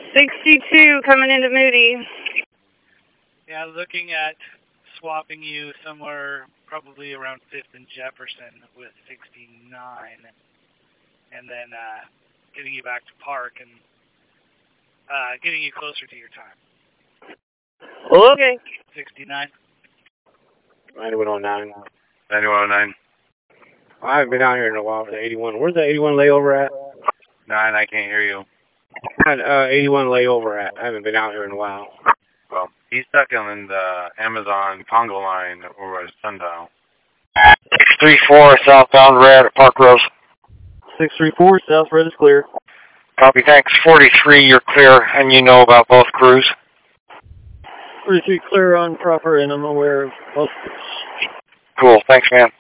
62 coming into Moody. Yeah, looking at swapping you somewhere probably around 5th and Jefferson with 69, and then getting you back to Park and getting you closer to your time. Okay. 69. 9109. 9109. I haven't been out here in a while. The 81. Where's the 81 layover at? 9, I can't hear you. 81 layover at. I haven't been out here in a while. Well, he's stuck in the Amazon Congo line over at Sundial. 634 southbound red at Park Rose. 634 south red is clear. Copy, thanks. 43, you're clear, and you know about both crews. 43 clear on proper, and I'm aware of both crews. Cool, thanks, man.